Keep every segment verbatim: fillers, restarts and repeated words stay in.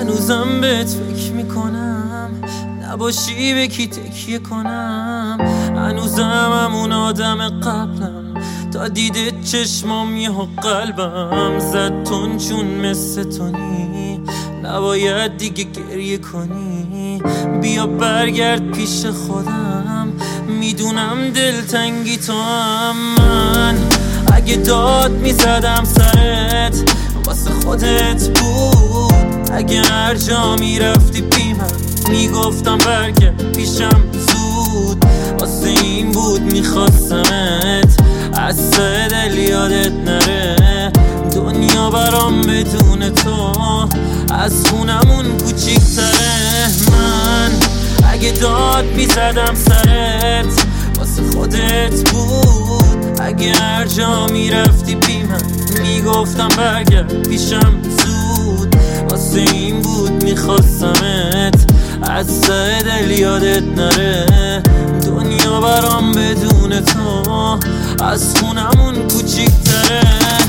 هنوزم بهت فکر میکنم، نباشی به کی تکیه کنم. هنوزم همون آدم قبلم، تا دیده چشمام یهو قلبم زد تون چون مثل تونی. نباید دیگه گریه کنی، بیا برگرد پیش خودم. میدونم دلتنگی تو هم، من اگه داد میزدم سرت واسه خودت بود. اگه هر جا میرفتی بی من میگفتم برگرد پیشم زود. واسه این بود میخواستمت از ته دل یادت نره. دنیا برام بدون تو از خونمون کوچیک‌تره. من اگه داد میزدم سرت واسه خودت بود. اگه هر جا میرفتی بی من میگفتم برگرد پیشم زود. واسه این بود میخواستمت از ته دل یادت نره. دنیا برام بدون تو از خونمون کوچیک‌تره.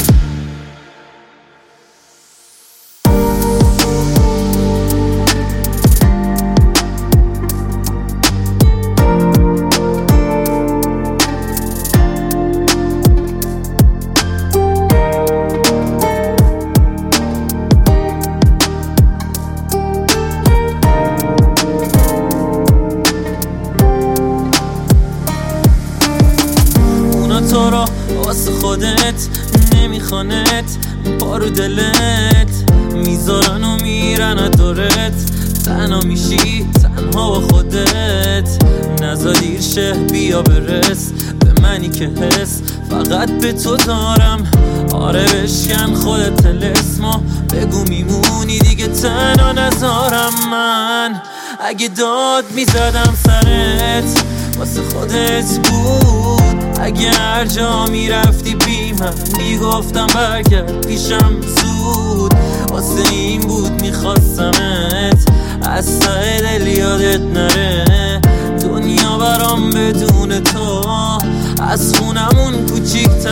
تو را واسه خودت نمیخوانت، پارو دلت میذارن و میرن دورت. تنها میشی تنها با خودت، نزا دیر شه بیا برس به منی که حس فقط به تو دارم. آره بشکن خودت تلسما، بگو میمونی دیگه تنها نذارم. من اگه داد میزدم سرت واسه خودت بود. اگه هر جا میرفتی بی من میگفتم برگرد پیشم زود. واسه این بود میخواستمت از ته دل یادت نره. دنیا برام بدون تو از خونمون کوچیک‌تره.